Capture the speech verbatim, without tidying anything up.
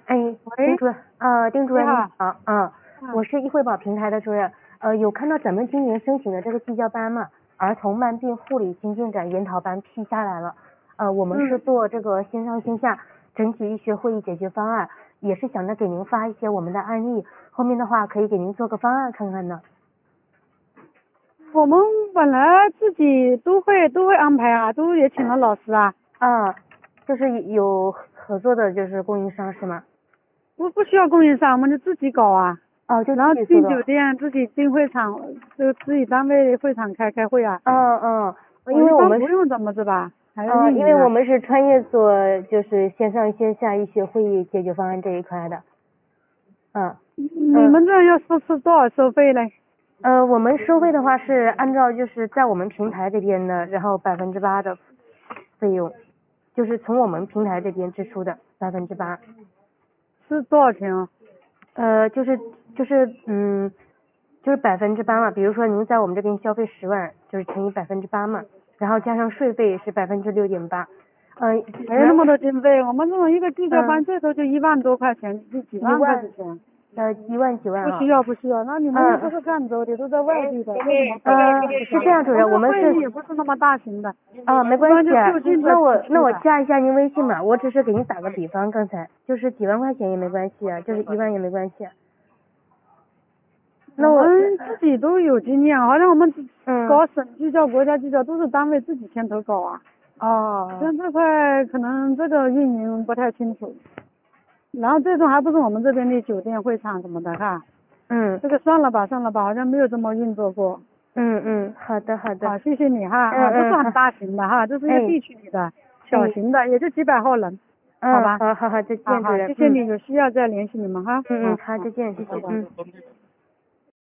哎，丁喂， 主任，呃，丁主任你你好。 好，嗯， 嗯我是易惠宝平台的主任，呃，有看到咱们今年申请的这个技教班嘛，儿童慢病护理新进展研讨班批下来了，呃，我们是嗯， 做这个线上线下整体医学会议解决方案，也是想着给您发一些我们的案例，后面的话可以给您做个方案看看呢。 我们本来自己都会都会安排啊，都也请了老师啊， 啊，就是有合作的，就是供应商是吗？ 不不需要供应商，我们就自己搞啊。 哦，就然后自己做的。 订酒店，自己订会场，就自己单位会场开开会啊。 嗯嗯， 我一般因为我们是。 不用怎么是吧？还要呃，因为我运营啊。 们是专业做就是线上线下医学会议解决方案这一块的，嗯嗯你们这样要收是多少收费嘞？ 呃，我们收费的话是按照就是在我们平台这边的，然后百分之八的费用，就是从我们平台这边支出的百分之八， 是多少钱啊？ 呃，就是就是嗯，就是百分之八嘛，比如说您在我们这边消费十万，就是乘以百分之八嘛，然后加上税费是百分之六点八，呃， 没那么多经费，我们这种一个技教班嗯， 最多就一万多块钱，就几万块一万钱。 呃一万几万啊。 不需要不需要，那你们又不嗯， 是赣州的，都在外地的，为什么不呃，是这样，主任，我我们们是， 会议也不是那么大型的， 啊，没一般就关系啊， 就近的那我那我地区的。 加一下您微信嘛，我只是给您打个比方，刚才就是几万块钱也没关系啊，就是一万也没关系啊。那我， 我们自己都有经验，好像我们嗯， 搞省技教、国家技教都是单位自己牵头搞啊。 哦， 像这块可能这个运营不太清楚，然后这种还不是我们这边的酒店、会场什么的哈。 嗯这个算了吧，算了吧，好像没有这么运作过。 嗯嗯，好的好的， 好，谢谢你哈。 嗯啊，不是嗯好， 很大型的哈，这是一个哎地区里的小哎， 型的，也就几百号人。好嗯， 吧。 好好好，再见，主好好， 任，嗯谢谢你，有需要再联系你们哈。 嗯嗯， 好好， 好， 再见，谢谢， 拜拜。 嗯。